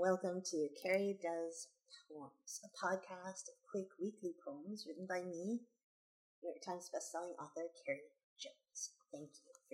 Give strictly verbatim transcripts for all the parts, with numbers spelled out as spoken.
Welcome to Carrie Does Poems, a podcast of quick weekly poems written by me, New York Times bestselling author Carrie Jones. Thank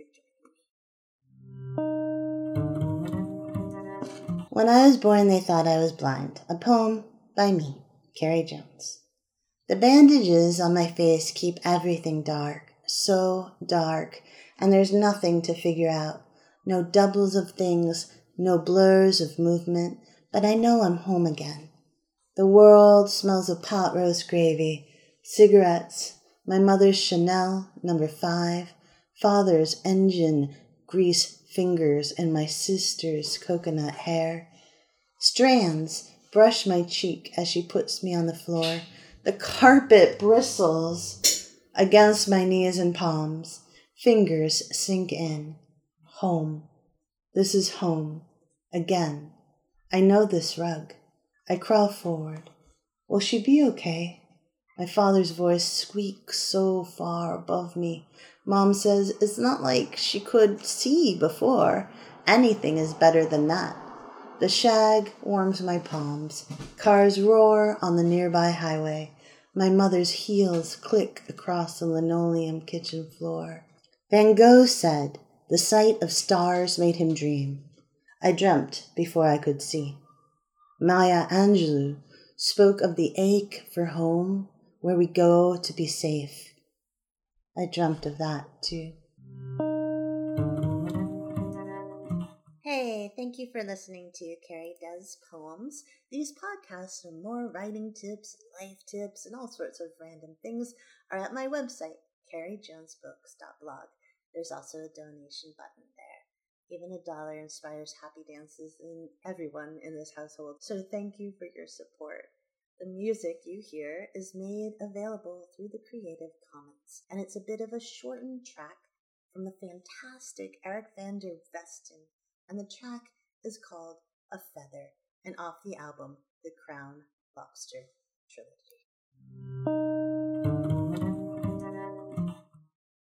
you for joining me. When I was born, they thought I was blind. A poem by me, Carrie Jones. The bandages on my face keep everything dark, so dark, and there's nothing to figure out. No doubles of things, no blurs of movement, but I know I'm home again. The world smells of pot roast gravy, cigarettes, my mother's Chanel number five, father's engine grease fingers, and my sister's coconut hair. Strands brush my cheek as she puts me on the floor. The carpet bristles against my knees and palms. Fingers sink in. Home. This is home. Again. I know this rug. I crawl forward. Will she be okay? My father's voice squeaks so far above me. Mom says it's not like she could see before. Anything is better than that. The shag warms my palms. Cars roar on the nearby highway. My mother's heels click across the linoleum kitchen floor. Van Gogh said the sight of stars made him dream. I dreamt before I could see. Maya Angelou spoke of the ache for home, where we go to be safe. I dreamt of that too. Hey, thank you for listening to Carrie Does Poems. These podcasts and more writing tips, life tips, and all sorts of random things are at my website, carrie jones books dot blog. There's also a donation button there. Even a dollar inspires happy dances in everyone in this household, so thank you for your support. The music you hear is made available through the Creative Commons, and it's a bit of a shortened track from the fantastic Eric van der Vesten, and the track is called A Feather, and off the album, The Crown Lobster Trilogy.